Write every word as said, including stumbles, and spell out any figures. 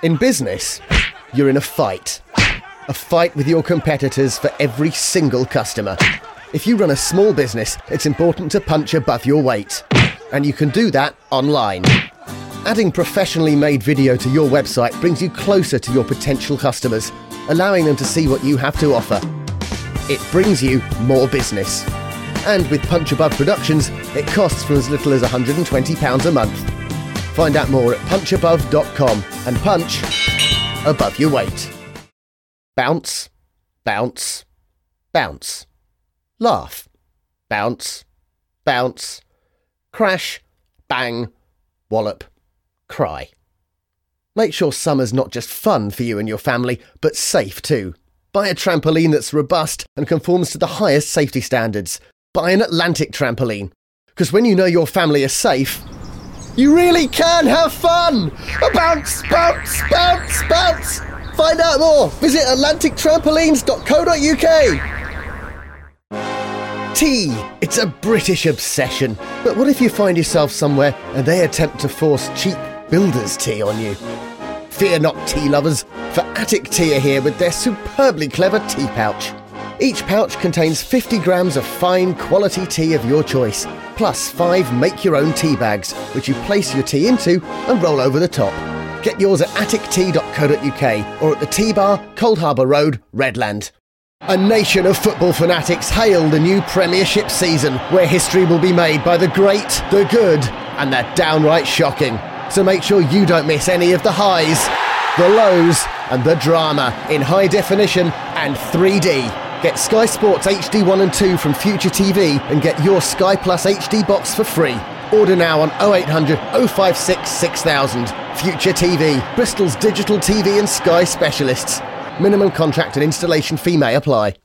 In business, you're in a fight. A fight with your competitors for every single customer. If you run a small business, it's important to punch above your weight. And you can do that online. Adding professionally made video to your website brings you closer to your potential customers, allowing them to see what you have to offer. It brings you more business. And with Punch Above Productions, it costs from as little as one hundred and twenty pounds a month. Find out more at punch above dot com and punch above your weight. Bounce, bounce, bounce. Laugh, bounce, bounce. Crash, bang, wallop, cry. Make sure summer's not just fun for you and your family, but safe too. Buy a trampoline that's robust and conforms to the highest safety standards. Buy an Atlantic trampoline. Because when you know your family is safe, you really can have fun! Bounce, bounce, bounce, bounce! Find out more! Visit atlantic trampolines dot co dot uk. Tea. It's a British obsession. But what if you find yourself somewhere and they attempt to force cheap builder's tea on you? Fear not, tea lovers, for Attic Tea are here with their superbly clever tea pouch. Each pouch contains fifty grams of fine quality tea of your choice, plus five make-your-own tea bags, which you place your tea into and roll over the top. Get yours at attic tea dot co dot uk or at the Tea Bar, Cold Harbour Road, Redland. A nation of football fanatics hail the new Premiership season, where history will be made by the great, the good, and the downright shocking. So make sure you don't miss any of the highs, the lows, and the drama in high definition and three D. Get Sky Sports H D one and two from Future T V and get your Sky Plus H D box for free. Order now on oh eight hundred, oh five six, six thousand. Future T V, Bristol's digital T V and Sky specialists. Minimum contract and installation fee may apply.